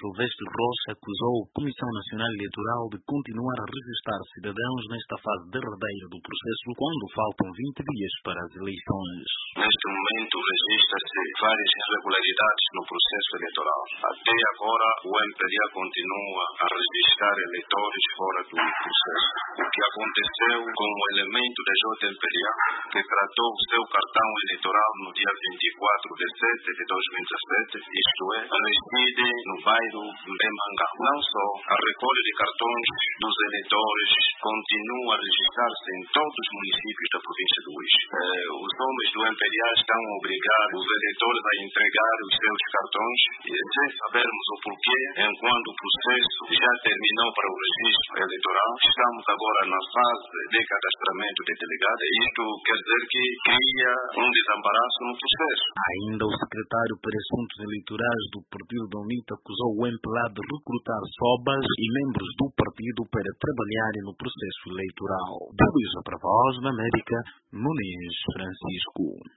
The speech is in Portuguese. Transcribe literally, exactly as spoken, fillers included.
Silvestre Rocha acusou a Comissão Nacional Eleitoral de continuar a registrar cidadãos nesta fase derradeira do processo, quando faltam vinte dias para as eleições. Neste momento, registra-se várias irregularidades no processo eleitoral. Até agora, o M P L A continua a registrar eleitores fora do processo. O que aconteceu com o elemento da J M P L A, que tratou o seu cartão eleitoral no dia vinte e quatro de setembro de dois mil e dezassete, isto é, reside no bairro Mbemanga. Não só a recolha de cartões dos eleitores continua a registrar-se em todos os municípios da província do Uís. Eh, os homens do M P L A estão a obrigar os eleitores a entregar os seus cartões, e sem sabermos o porquê, enquanto o processo já terminou para o registro eleitoral, estamos agora na fase de cadastramento de delegados. Isto quer dizer que cria um desembaraço no processo. Ainda o secretário para Assuntos Eleitorais do Partido da UNITA acusou o M P L A de recrutar sobas e membros do partido para trabalharem no processo eleitoral. Da Luísa para a Voz da América, Muniz Francisco.